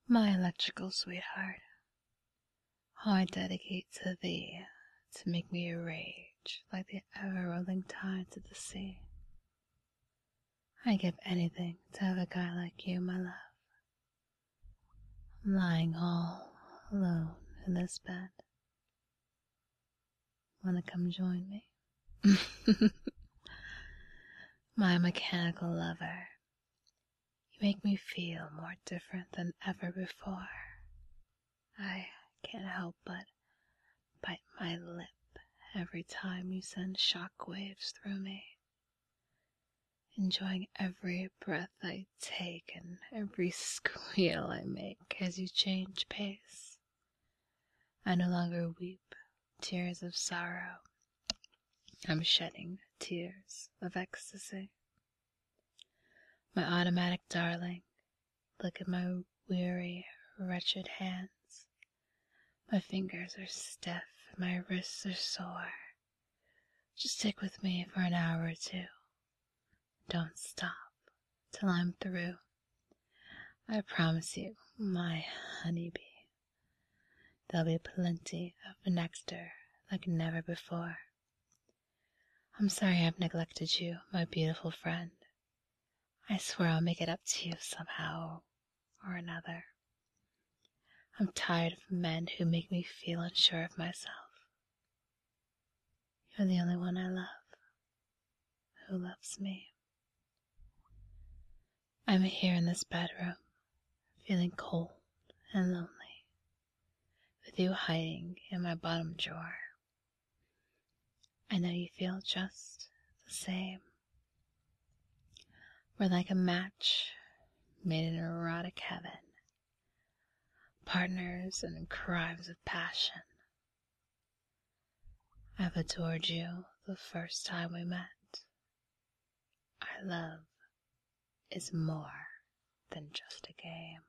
My electrical sweetheart, how I dedicate to thee to make me rage like the ever-rolling tides of the sea. I give anything to have a guy like you, my love. I'm lying all alone in this bed. Wanna come join me? My mechanical lover, you make me feel more different than ever before. I can't help but bite my lip every time you send shockwaves through me, enjoying every breath I take and every squeal I make as you change pace. I no longer weep tears of sorrow. I'm shedding tears of ecstasy. My automatic darling, look at my weary, wretched hands. My fingers are stiff and my wrists are sore. Just stick with me for an hour or two. Don't stop till I'm through. I promise you, my honeybee, there'll be plenty of nectar like never before. I'm sorry I've neglected you, my beautiful friend. I swear I'll make it up to you somehow or another. I'm tired of men who make me feel unsure of myself. You're the only one I love, who loves me. I'm here in this bedroom, feeling cold and lonely, with you hiding in my bottom drawer. I know you feel just the same. We're like a match made in erotic heaven, partners in crimes of passion. I've adored you the first time we met. Our love is more than just a game.